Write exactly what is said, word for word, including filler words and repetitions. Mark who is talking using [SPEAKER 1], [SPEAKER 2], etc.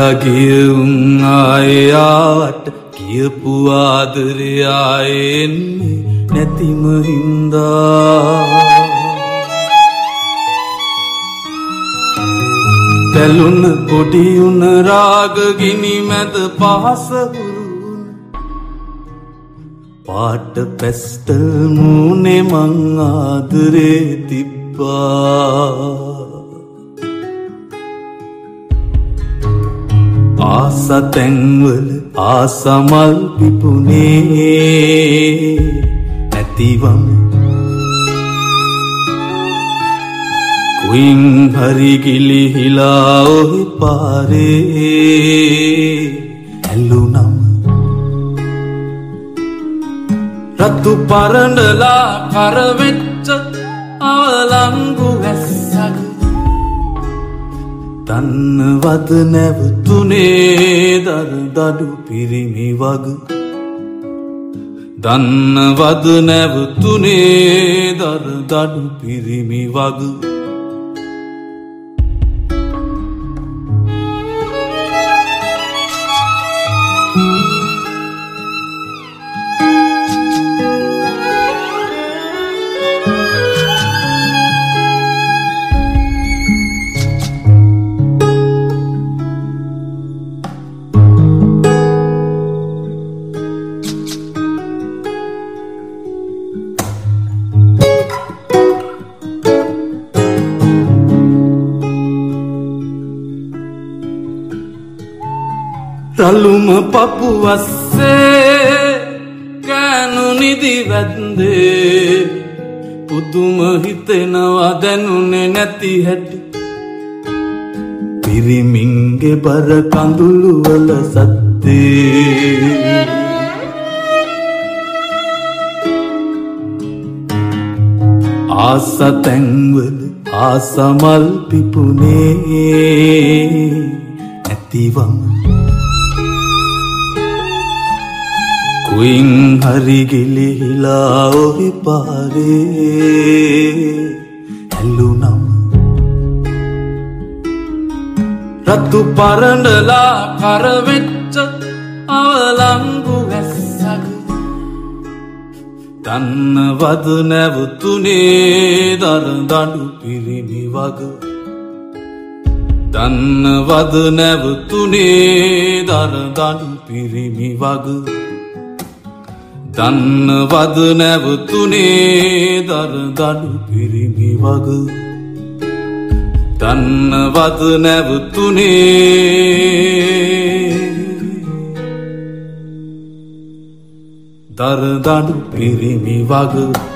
[SPEAKER 1] වෙලා ගියුම් ආයේ ආවට කියපු ආදරේ ආයේ එන්නේ නැතිම හින්දා තැලුන පොඩි උන රාග ගිනි මැද පහස හුරුන පාට පැස්ටල් මූනේ මං ආදරේ තිබ්බා ආස තැන්වල ආසමල් පිපුනේ නැතිවම කුයින් හරි ගිලිහිලා ඔහි පාරේ ඇල්ලුනම රතු පරණලා කරවෙච්ච අවලංගු වැස්සක දන්නවද නැවතුනේ දර දඩු පිරිමි වග දන්නවද නැවතුනේ දර දඩු පිරිමි වග රළුම පපු වස්සේ කෑනු නිදි වැද්දේ පුදුම හිතෙනවා දැනුනේ නැති හැටි පිරිමින්ගේ බර කඳුළු වල සද්දේ ආස තැන්වල ආසමල් පිපුනේ නැතිවම කුයින් හරි ගිලිහිලා ඔහි පාරේ ඇල්ලුනම රතු පරණලා කරවෙච්ච අවලංගු වැස්සක දන්නවද නැවතුනේ දර දඩු පිරිමි වග දන්නවද නැවතුනේ දර දඩු පිරිමි වග දන්නවද නැවතුනේ දර දඩු පිරිමි වග දන්නවද නැවතුනේ දර දඩු පිරිමි වග